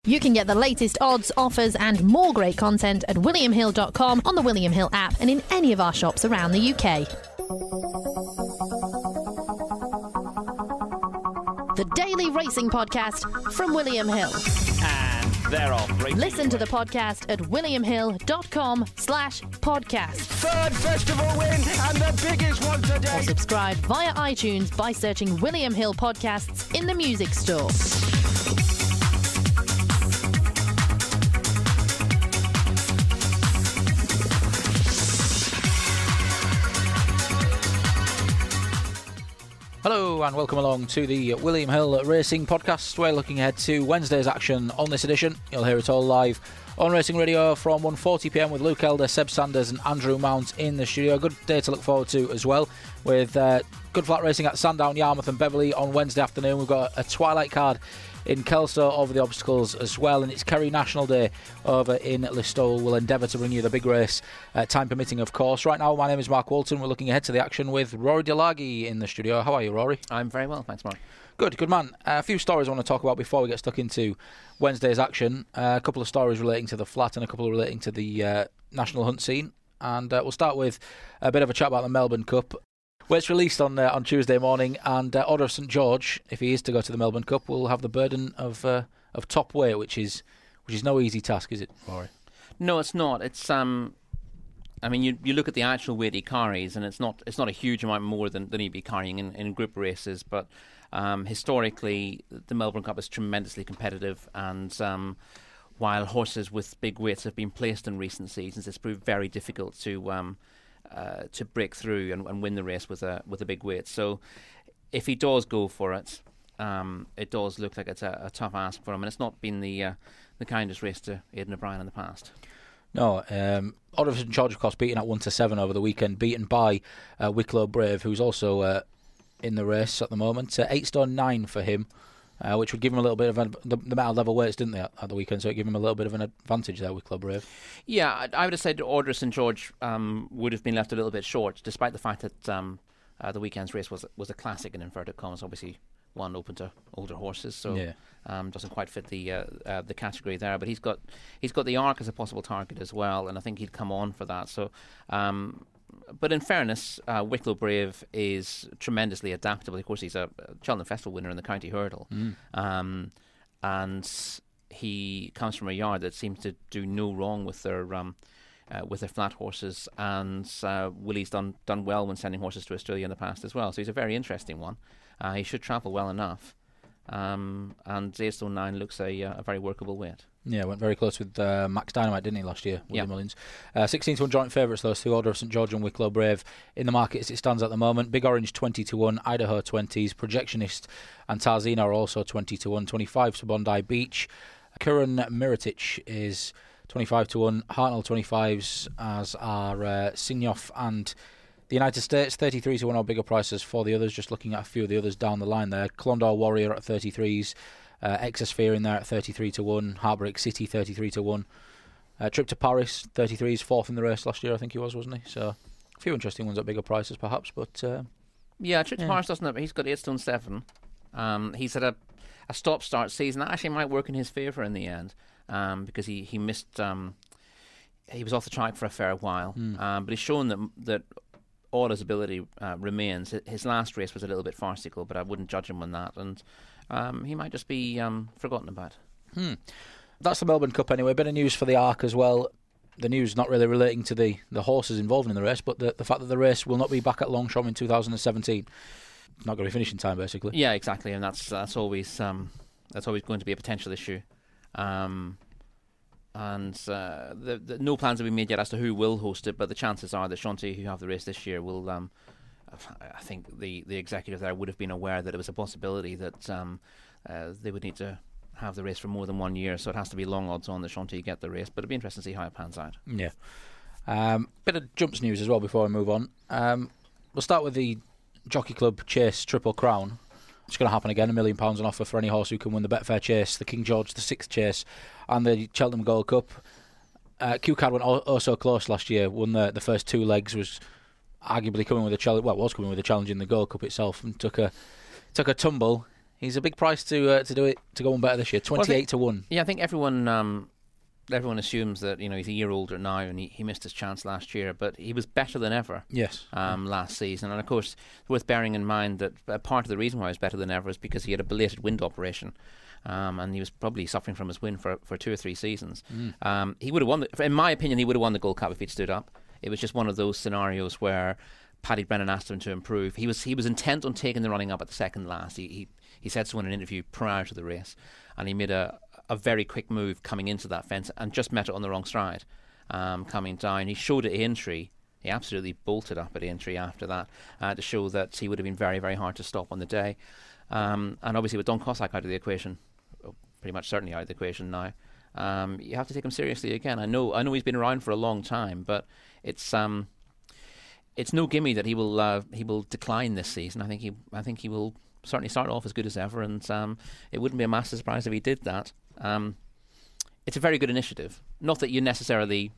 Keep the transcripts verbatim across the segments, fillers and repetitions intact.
You can get the latest odds, offers and more great content at william hill dot com, on the William Hill app and in any of our shops around the U K. The Daily Racing Podcast from William Hill. And they're off. Listen to the podcast at william hill dot com slash podcast. Third festival win and the biggest one today. Or subscribe via iTunes by searching William Hill Podcasts in the music store. Hello and welcome along to the William Hill Racing Podcast. We're looking ahead to Wednesday's action on this edition. You'll hear it all live on Racing Radio from one forty p m with Luke Elder, Seb Sanders and Andrew Mount in the studio. A good day to look forward to as well, with uh, good flat racing at Sandown, Yarmouth and Beverley on Wednesday afternoon. We've got a twilight card in Kelso over the obstacles as well, and it's Kerry National Day over in Listowel. We'll endeavour to bring you the big race, uh, time permitting of course. Right now my name is Mark Walton. We're looking ahead to the action with Rory Delaghi in the studio. How are you, Rory? I'm very well, thanks Mark. Good, good man. Uh, a few stories I want to talk about before we get stuck into Wednesday's action. Uh, a couple of stories relating to the flat and a couple relating to the uh, national hunt scene, and uh, we'll start with a bit of a chat about the Melbourne Cup. Well, it's released on uh, on Tuesday morning, and uh, Order of St George, if he is to go to the Melbourne Cup, will have the burden of uh, of top weight, which is which is no easy task, is it, Rory? No, it's not. It's um, I mean, you you look at the actual weight he carries, and it's not it's not a huge amount more than, than he'd be carrying in, in group races. But um, historically, the Melbourne Cup is tremendously competitive, and um, while horses with big weights have been placed in recent seasons, it's proved very difficult to um. Uh, to break through and, and win the race with a with a big weight. So if he does go for it, um, it does look like it's a, a tough ask for him, and it's not been the uh, the kindest race to Aidan O'Brien in the past. No, um, Order of St George, of course, beaten at one to seven over the weekend, beaten by uh, Wicklow Brave, who's also uh, in the race at the moment. Uh, eight stone nine for him. Uh, which would give him a little bit of a, the, the metal level weights, didn't they, at, at the weekend? So it gave him a little bit of an advantage there with Club Brave. Yeah, I, I would have said Order of St George um, would have been left a little bit short, despite the fact that um, uh, the weekend's race was was a classic in inverted commas. Obviously, one open to older horses, so yeah. um, doesn't quite fit the uh, uh, the category there. But he's got he's got the Arc as a possible target as well, and I think he'd come on for that. So. Um, But in fairness, uh, Wicklow Brave is tremendously adaptable. Of course, he's a Cheltenham Festival winner in the County Hurdle. Mm. Um, and he comes from a yard that seems to do no wrong with their um, uh, with their flat horses. And uh, Willie's done done well when sending horses to Australia in the past as well. So he's a very interesting one. Uh, he should travel well enough. Um, and eight stone nine looks a, uh, a very workable weight. Yeah, went very close with uh, Max Dynamite, didn't he, last year, Willie yep. Mullins. Uh, sixteen to one joint favourites, those two, Order of St George and Wicklow Brave, in the market as it stands at the moment. Big Orange twenty to one, Idaho twenties, Projectionist and Tarzina are also twenty to one, twenty-five to Bondi Beach. Curran Mirotic is twenty-five to one, Hartnell twenty-fives, as are uh, Signoff and the United States, thirty-three to one or bigger prices for the others. Just looking at a few of the others down the line there. Clondor Warrior at thirty-threes. Uh, Exosphere in there at thirty-three to one, Heartbreak City thirty-three to one, uh, Trip to Paris thirty-threes, fourth in the race last year I think he was, wasn't he? So a few interesting ones at bigger prices perhaps, but uh, yeah, Trip yeah. to Paris doesn't have, he's got eight stone seven. Um, he's had a, a stop start season that actually might work in his favour in the end, um, because he he missed um, he was off the track for a fair while, mm. um, but he's shown that that all his ability uh, remains. His last race was a little bit farcical, but I wouldn't judge him on that, and Um, he might just be um, forgotten about. Hmm. That's the Melbourne Cup anyway. A bit of news for the Arc as well. The news not really relating to the, the horses involved in the race, but the, the fact that the race will not be back at Longchamp in two thousand seventeen. It's not going to be finishing time, basically. Yeah, exactly, and that's that's always um, that's always going to be a potential issue. Um, and uh, the, the, no plans have been made yet as to who will host it, but the chances are that Shanty, who have the race this year, will. Um, I think the, the executive there would have been aware that it was a possibility that um, uh, they would need to have the race for more than one year, so it has to be long odds on that Shanty get the race, but it'll be interesting to see how it pans out. Yeah. Um, bit of jumps news as well before we move on. Um, we'll start with the Jockey Club Chase Triple Crown. It's going to happen again, a million pounds on offer for any horse who can win the Betfair Chase, the King George the Sixth Chase, and the Cheltenham Gold Cup. Uh, Q-Card went oh, oh so close last year, won the, the first two legs, was arguably coming with a challenge, well, was coming with a challenge in the Gold Cup itself, and took a took a tumble He's a big price to uh, to do it to go on better this year. Twenty-eight well, think, to one. Yeah, I think everyone um, everyone assumes that you know he's a year older now and he, he missed his chance last year, but he was better than ever. Yes. Um, last season, and of course, worth bearing in mind that uh, part of the reason why he was better than ever is because he had a belated wind operation. Um, and he was probably suffering from his wind for for two or three seasons. Mm. Um, he would have won, the, in my opinion, he would have won the Gold Cup if he'd stood up. It was just one of those scenarios where Paddy Brennan asked him to improve. He was he was intent on taking the running up at the second last. He he, he said so in an interview prior to the race, and he made a a very quick move coming into that fence and just met it on the wrong stride, um, coming down. He showed at Aintree. He absolutely bolted up at Aintree after that uh, to show that he would have been very very hard to stop on the day. Um, and obviously with Don Cossack out of the equation. Pretty much certainly out of the equation now. Um, you have to take him seriously again. I know, I know he's been around for a long time, but it's um, it's no gimme that he will uh, he will decline this season. I think he, I think he will certainly start off as good as ever, and um, it wouldn't be a massive surprise if he did that. Um, it's a very good initiative. Not that you necessarily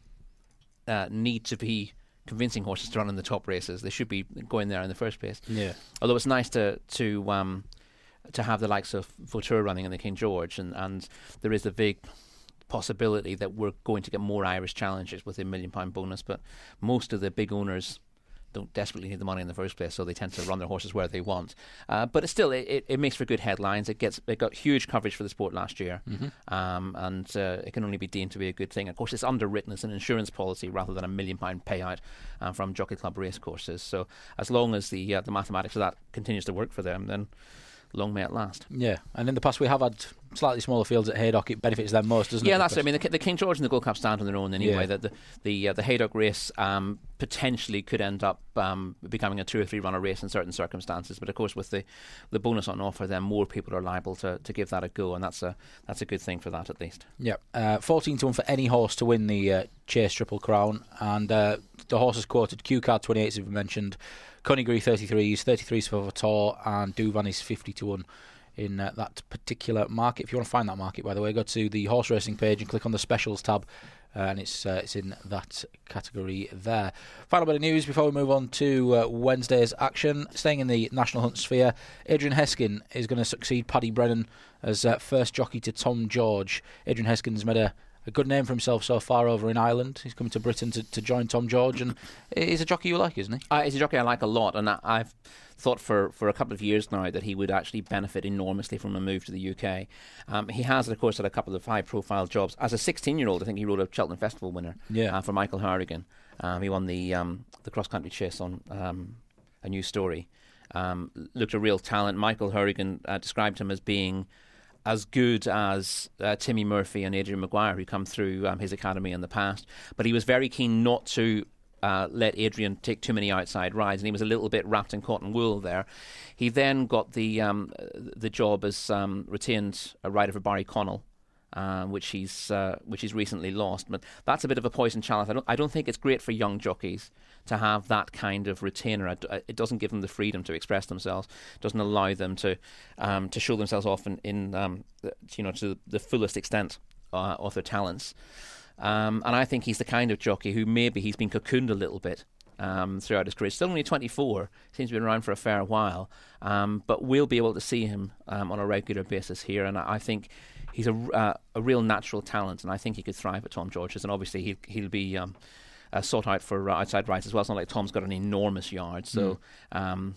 uh, need to be convincing horses to run in the top races. They should be going there in the first place. Yeah. Although it's nice to to um, to have the likes of Vautour running in the King George, and, and there is a big possibility that we're going to get more Irish challenges with a million pound bonus, but most of the big owners don't desperately need the money in the first place, so they tend to run their horses where they want. Uh, but it's still, it, it makes for good headlines. It gets it got huge coverage for the sport last year, mm-hmm. um, and uh, it can only be deemed to be a good thing. Of course, it's underwritten as an insurance policy rather than a million pound payout uh, from Jockey Club racecourses. So as long as the uh, the mathematics of that continues to work for them, then long may it last. Yeah, and in the past we have had slightly smaller fields at Haydock. It benefits them most, doesn't yeah, it? Yeah, that's it. I mean, the, the King George and the Gold Cup stand on their own anyway. Yeah. The the the, uh, the Haydock race um, potentially could end up um, becoming a two or three runner race in certain circumstances. But of course, with the, the bonus on offer, then more people are liable to, to give that a go, and that's a that's a good thing for that at least. Yeah, uh, fourteen to one for any horse to win the uh, Chase Triple Crown, and uh, the horses quoted: Q Card twenty-eight, as we've mentioned, Conigry thirty-threes, thirty-threes for Vautour, and Douvan is fifty to one. In uh, that particular market. If you want to find that market, by the way, go to the horse racing page and click on the specials tab, uh, and it's uh, it's in that category there. Final bit of news before we move on to uh, Wednesday's action. Staying in the National Hunt sphere, Adrian Heskin is going to succeed Paddy Brennan as uh, first jockey to Tom George. Adrian Heskin's made a, a good name for himself so far over in Ireland. He's coming to Britain to, to join Tom George, and he's a jockey you like, isn't he? Uh, he's a jockey I like a lot, and I, I've thought for, for a couple of years now that he would actually benefit enormously from a move to the U K. Um, he has, of course, had a couple of high-profile jobs. As a sixteen-year-old, I think he rode a Cheltenham Festival winner yeah. uh, for Michael Harrigan. Um, he won the um, the cross-country chase on um, A New Story. Um, looked a real talent. Michael Harrigan uh, described him as being as good as uh, Timmy Murphy and Adrian Maguire, who come through um, his academy in the past. But he was very keen not to Uh, let Adrian take too many outside rides, and he was a little bit wrapped in cotton wool there. He then got the um, the job as um, retained a rider for Barry Connell, uh, which he's uh, which he's recently lost. But that's a bit of a poison chalice. I don't I don't think it's great for young jockeys to have that kind of retainer. It doesn't give them the freedom to express themselves. It doesn't allow them to um, to show themselves off in, in um, you know to the fullest extent uh, of their talents. Um, and I think he's the kind of jockey who maybe he's been cocooned a little bit um, throughout his career. Still only twenty-four, seems to have been around for a fair while, um, but we'll be able to see him um, on a regular basis here. And I, I think he's a, uh, a real natural talent, and I think he could thrive at Tom George's. And obviously he'll, he'll be um, uh, sought out for uh, outside rides as well. It's not like Tom's got an enormous yard, so mm. um,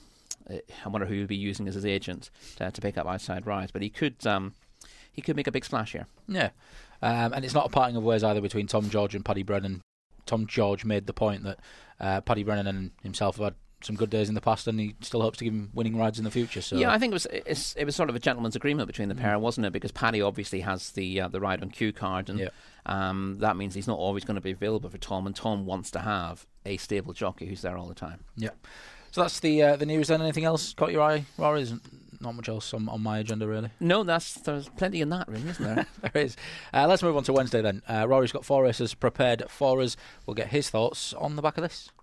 I wonder who he'll be using as his agent to, to pick up outside rides. But he could um, he could make a big splash here. Yeah. Um, and it's not a parting of ways either between Tom George and Paddy Brennan. Tom George made the point that uh, Paddy Brennan and himself have had some good days in the past, and he still hopes to give him winning rides in the future. So yeah, I think it was it's, it was sort of a gentleman's agreement between the pair, mm. wasn't it? Because Paddy obviously has the uh, the ride on Q Card, and yeah. um, that means he's not always going to be available for Tom, and Tom wants to have a stable jockey who's there all the time. Yeah. So that's the uh, the news. Then anything else caught your eye, Rory? Isn't not much else on, on my agenda really. No, that's there's plenty in that, really, isn't there? There is. Uh, let's move on to Wednesday then. Uh, Rory's got four races prepared for us. We'll get his thoughts on the back of this.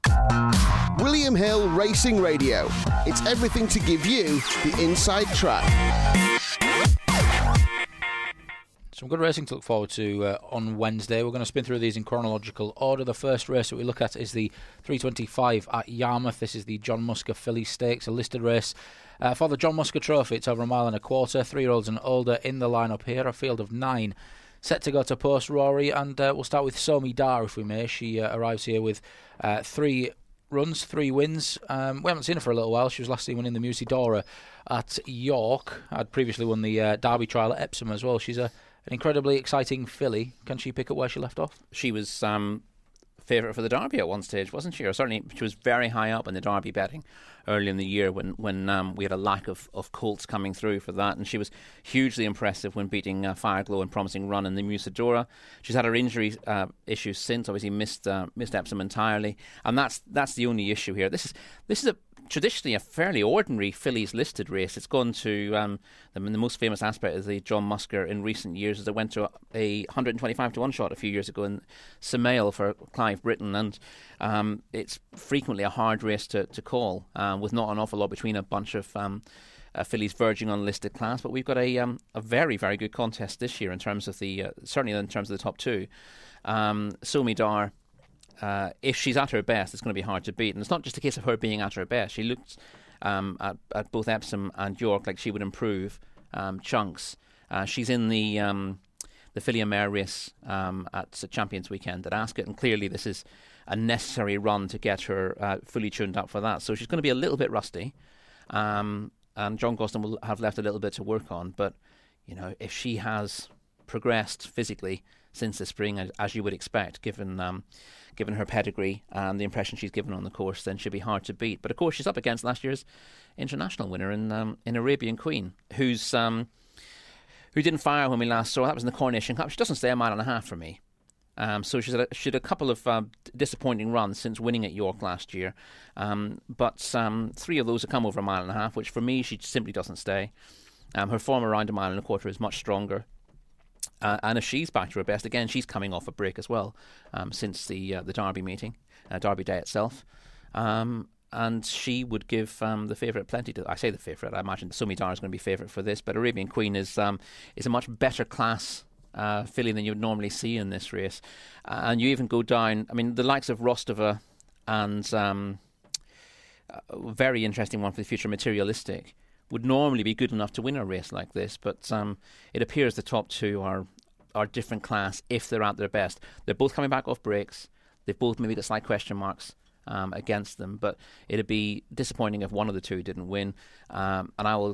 William Hill Racing Radio. It's everything to give you the inside track. Some good racing to look forward to uh, on Wednesday. We're going to spin through these in chronological order. The first race that we look at is the three twenty-five at Yarmouth. This is the John Musker Filly Stakes, a listed race uh, for the John Musker Trophy. It's over a mile and a quarter. Three-year-olds and older in the lineup here. A field of nine set to go to post, Rory. And uh, we'll start with Somi Dar, if we may. She uh, arrives here with uh, three runs, three wins. Um, we haven't seen her for a little while. She was last seen winning the Musidora at York. Had previously won the uh, Derby trial at Epsom as well. She's a An incredibly exciting filly. Can she pick up where she left off? She was um, favourite for the Derby at one stage, wasn't she? Or certainly she was very high up in the Derby betting early in the year when, when um, we had a lack of, of colts coming through for that. And she was hugely impressive when beating uh, Fireglow and Promising Run in the Musidora. She's had her injury uh, issues since. Obviously missed uh, missed Epsom entirely. And that's that's the only issue here. This is this is a traditionally a fairly ordinary fillies listed race. It's gone to um, the, the most famous aspect of the John Musker in recent years is it went to a, a one hundred twenty-five to one shot a few years ago in Samail for Clive Britton, and um, it's frequently a hard race to, to call uh, with not an awful lot between a bunch of um, uh, fillies verging on listed class. But we've got a um, a very very good contest this year in terms of the uh, certainly in terms of the top two. Um, Somi Dar, Uh, if she's at her best, it's going to be hard to beat. And it's not just a case of her being at her best. She looked um, at, at both Epsom and York like she would improve um, chunks. Uh, she's in the um, the Filly and Mare race um, at Champions Weekend at Ascot, and clearly this is a necessary run to get her uh, fully tuned up for that. So she's going to be a little bit rusty, um, and John Gosden will have left a little bit to work on. But you know, if she has progressed physically since the spring, as, as you would expect, given um, given her pedigree and the impression she's given on the course, then she'll be hard to beat. But of course, she's up against last year's international winner in um, in Arabian Queen, who's um, who didn't fire when we last saw her. That was in the Coronation Cup. She doesn't stay a mile and a half for me. Um, so she's had a, she had a couple of uh, disappointing runs since winning at York last year. Um, but um, three of those have come over a mile and a half, which for me, she simply doesn't stay. Um, her form around a mile and a quarter is much stronger. Uh, and if she's back to her best, again, she's coming off a break as well um, since the uh, the Derby meeting, uh, Derby Day itself. Um, and she would give um, the favourite plenty to... I say the favourite, I imagine Somi Dar is going to be favourite for this, but Arabian Queen is um, is a much better class uh, filly than you would normally see in this race. Uh, and you even go down... I mean, the likes of Rostova and um, a very interesting one for the future, Materialistic, would normally be good enough to win a race like this, but um, it appears the top two are are different class if they're at their best. They're both coming back off breaks. They've both maybe got slight question marks um, against them, but it'd be disappointing if one of the two didn't win. Um, and I will,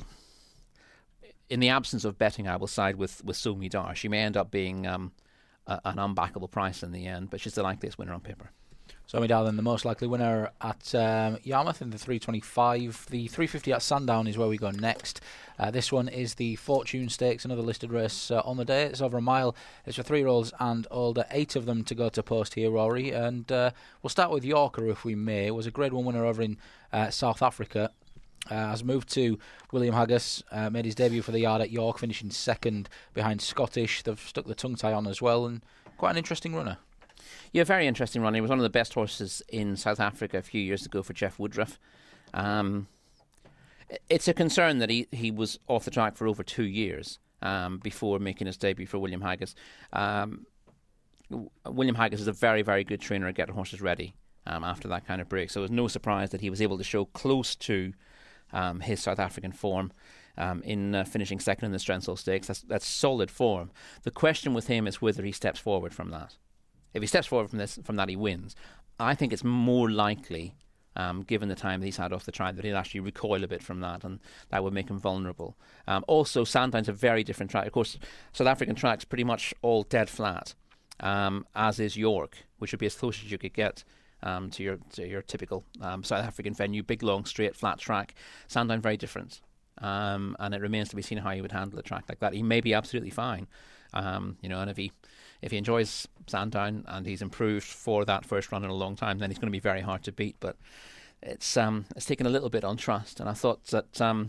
in the absence of betting, I will side with, with Somi Dar. She may end up being um, a, an unbackable price in the end, but she's the likeliest winner on paper. Somi Dar, then the most likely winner at um, Yarmouth in the three twenty-five. The three fifty at Sandown is where we go next. Uh, this one is the Fortune Stakes, another listed race uh, on the day. It's over a mile. It's for three-year-olds and older. Eight of them to go to post here, Rory. And uh, we'll start with Yorker, if we may. It was a Grade one winner over in uh, South Africa. Uh, has moved to William Haggas, uh, made his debut for the yard at York, finishing second behind Scottish. They've stuck the tongue tie on as well, and quite an interesting runner. Yeah, very interesting run. He was one of the best horses in South Africa a few years ago for Jeff Woodruff. Um, it's a concern that he, he was off the track for over two years um, before making his debut for William Haggas. Um, William Haggas is a very, very good trainer at getting horses ready um, after that kind of break. So it was no surprise that he was able to show close to um, his South African form um, in uh, finishing second in the Strensall Stakes. That's, that's solid form. The question with him is whether he steps forward from that. If he steps forward from this, from that, he wins. I think it's more likely, um, given the time that he's had off the track, that he'll actually recoil a bit from that, and that would make him vulnerable. Um, also, Sandown's a very different track. Of course, South African track's pretty much all dead flat, um, as is York, which would be as close as you could get um, to your to your typical um, South African venue, big, long, straight, flat track. Sandown very different, um, and it remains to be seen how he would handle a track like that. He may be absolutely fine, um, you know, and if he If he enjoys Sandown and he's improved for that first run in a long time, then he's going to be very hard to beat. But it's um, it's taken a little bit on trust. And I thought that um,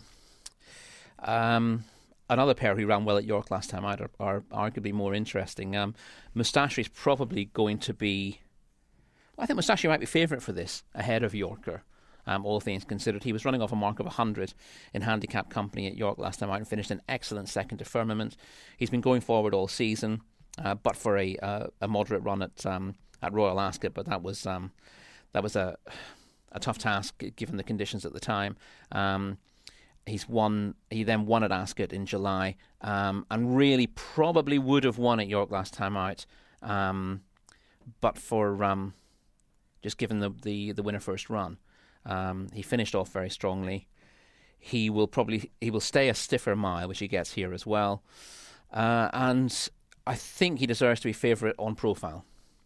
um, another pair who ran well at York last time out are, are arguably more interesting. Um, Mustache is probably going to be... Well, I think Mustache might be favourite for this, ahead of Yorker. um, all things considered. He was running off a mark of one hundred in handicap company at York last time out and finished an excellent second to Firmament. He's been going forward all season, uh, but for a uh, a moderate run at um, at Royal Ascot, but that was um, that was a a tough task given the conditions at the time. Um, he's won. He then won at Ascot in July, um, and really probably would have won at York last time out, um, but for um, just given the, the the winner first run. Um, he finished off very strongly. He will probably he will stay a stiffer mile, which he gets here as well, uh, and I think he deserves to be favourite on profile.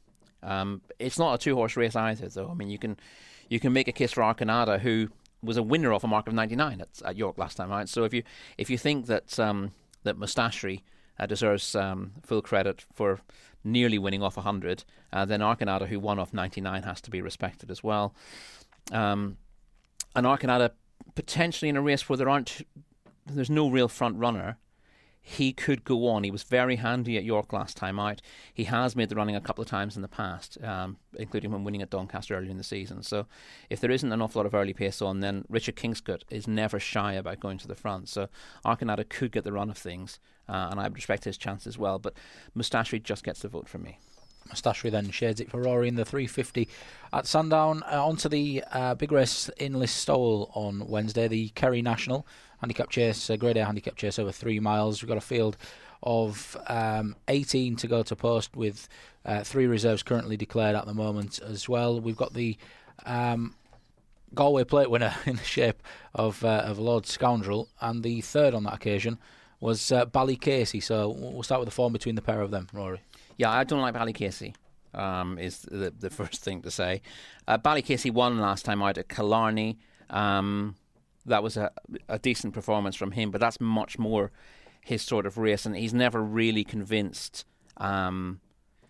Um, it's not a two-horse race either, though. I mean, you can you can make a case for Arconada, who was a winner off a mark of ninety-nine at, at York last time out. So if you if you think that um, that Mustache uh, deserves um, full credit for nearly winning off one hundred, uh, then Arconada, who won off ninety-nine, has to be respected as well. Um, and Arconada, potentially in a race where there aren't, there's no real front runner, he could go on. He was very handy at York last time out. He has made the running a couple of times in the past, um, including when winning at Doncaster earlier in the season. So if there isn't an awful lot of early pace on, then Richard Kingscote is never shy about going to the front. So Arconada could get the run of things, uh, and I would respect his chance as well. But Mustache just gets the vote from me. Mustache then shades it for Rory in the three fifty at Sandown. Uh, on to the uh, big race in Listowel on Wednesday, the Kerry National handicap chase, uh, grade A handicap chase over three miles. We've got a field of um, eighteen to go to post, with uh, three reserves currently declared at the moment as well. We've got the um, Galway Plate winner in the shape of uh, of Lord Scoundrel, and the third on that occasion was uh, Ballycasey. So we'll start with the form between the pair of them, Rory. Yeah, I don't like Ballycasey, um, is the, the first thing to say. Uh, Ballycasey won last time out at Killarney. Um, that was a, a decent performance from him, but that's much more his sort of race, and he's never really convinced um,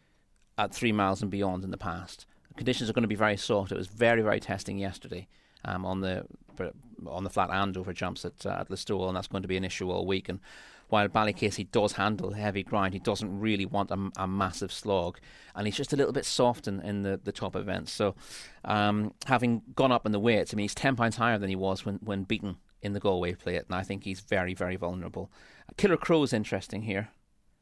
at three miles and beyond in the past. Conditions are going to be very soft. It was very, very testing yesterday um, on the on the flat and over jumps at, uh, at Listowel, and that's going to be an issue all week. And while Ballycasey does handle heavy ground, he doesn't really want a, a massive slog, and he's just a little bit soft in, in the, the top events. So um, having gone up in the weights, I mean, he's ten pounds higher than he was when, when beaten in the Galway Plate, and I think he's very, very vulnerable. Killer Crow is interesting here.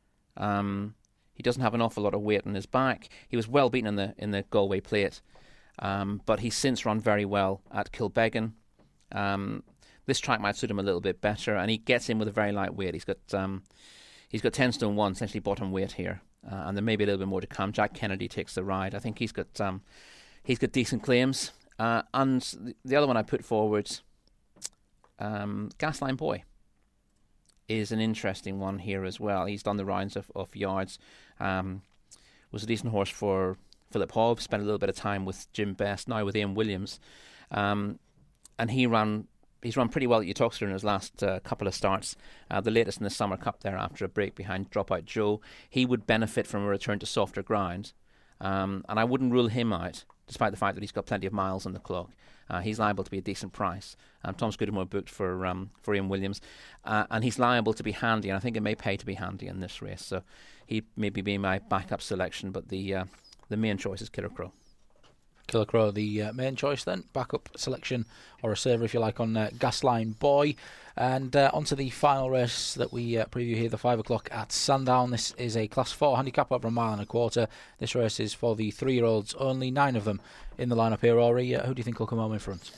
Um, he doesn't have an awful lot of weight on his back. He was well beaten in the in the Galway Plate, um, but he's since run very well at Kilbeggan. Um, this track might suit him a little bit better, and he gets in with a very light weight. He's got um, he's got ten stone one, essentially bottom weight here, uh, and there may be a little bit more to come. Jack Kennedy takes the ride. I think he's got um, he's got decent claims, uh, and the, the other one I put forward, um, Gasline Boy, is an interesting one here as well. He's done the rounds of, of yards. Um, was a decent horse for Philip Hobbs. Spent a little bit of time with Jim Best, now with Ian Williams, um, and he ran. He's run pretty well at Uttoxeter in his last uh, couple of starts. Uh, the latest in the Summer Cup there after a break behind Dropout Joe. He would benefit from a return to softer ground, um, and I wouldn't rule him out, despite the fact that he's got plenty of miles on the clock. Uh, he's liable to be a decent price. Um, Tom Scudamore booked for um, for Ian Williams, uh, and he's liable to be handy, and I think it may pay to be handy in this race. So he may be my backup selection, but the uh, the main choice is Killer Crow. Killer Crow, the uh, main choice then. Backup selection, or a saver if you like, on uh, Gasline Boy. And uh, on to the final race that we uh, preview here, the five o'clock at Sandown. This is a Class four handicap over a mile and a quarter. This race is for the three-year-olds, only nine of them in the lineup here. Rory, uh, who do you think will come home in front?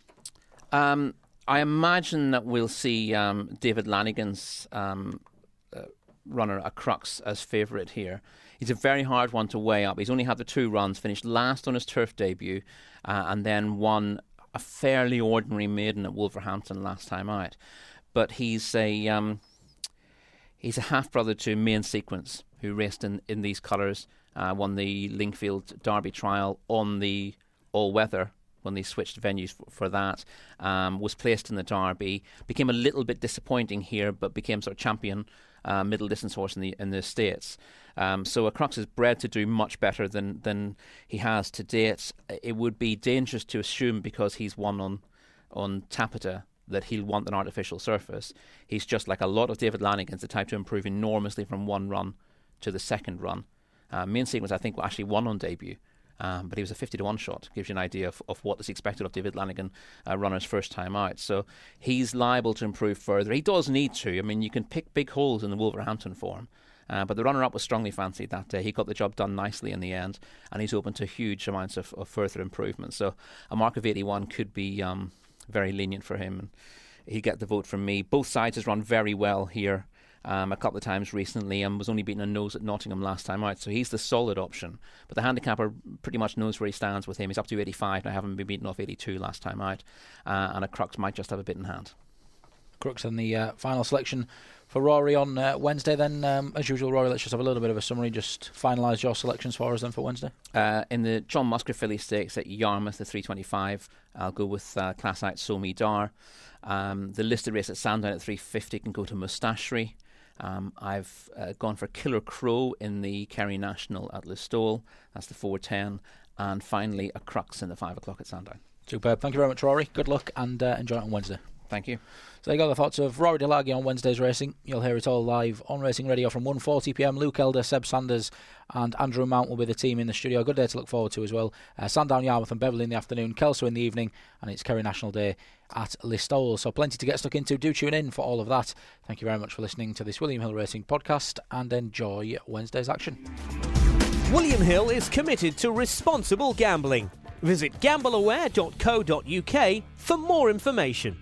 Um, I imagine that we'll see um, David Lanigan's um, uh, runner, a Crux, as favourite here. He's a very hard one to weigh up. He's only had the two runs, finished last on his turf debut, uh, and then won a fairly ordinary maiden at Wolverhampton last time out. But he's a um, he's a half brother to Main Sequence, who raced in, in these colours, uh, won the Lingfield Derby trial on the all-weather when they switched venues for, for that, um, was placed in the Derby, became a little bit disappointing here, but became sort of champion uh, middle distance horse in the in the States. Um, so a Crux is bred to do much better than, than he has to date. It would be dangerous to assume, because he's won on on Tapeta, that he'll want an artificial surface. He's just like a lot of David Lanigan's, the type to improve enormously from one run to the second run. Uh, Main Sequence, I think, actually won on debut Um, but he was a fifty to one shot. Gives you an idea of, of what is expected of David Lanigan uh, runners first time out. So he's liable to improve further. He does need to. I mean, you can pick big holes in the Wolverhampton form. Uh, but the runner-up was strongly fancied that day. He got the job done nicely in the end, and he's open to huge amounts of, of further improvement. So a mark of eighty-one could be um, very lenient for him. And he'll get the vote from me. Both sides has run very well here um, a couple of times recently, and was only beaten a nose at Nottingham last time out. So he's the solid option. But the handicapper pretty much knows where he stands with him. He's up to eighty-five, and I haven't been beaten off eighty-two last time out. Uh, and a Crux might just have a bit in hand. Crux and the uh, final selection for Rory on uh, Wednesday then. Um, as usual, Rory, let's just have a little bit of a summary. Just finalise your selections for us then for Wednesday. Uh, in the John Musgrave Filly Stakes at Yarmouth, the three twenty-five, I'll go with uh, Class Out Somi Dar. Um, the listed race at Sandown at three fifty can go to Mustachery. Um, I've uh, gone for Killer Crow in the Kerry National at Listowel. That's the four ten. And finally, a Crux in the five o'clock at Sandown. Superb. Thank you very much, Rory. Good luck and uh, enjoy it on Wednesday. Thank you. So there you go, the thoughts of Rory Delaghi on Wednesday's racing. You'll hear it all live on Racing Radio from one forty p m. Luke Elder, Seb Sanders and Andrew Mount will be the team in the studio. A good day to look forward to as well. Uh, Sandown, Yarmouth and Beverley in the afternoon, Kelso in the evening, and it's Kerry National Day at Listowel. So plenty to get stuck into. Do tune in for all of that. Thank you very much for listening to this William Hill Racing podcast and enjoy Wednesday's action. William Hill is committed to responsible gambling. Visit gamble aware dot co dot uk for more information.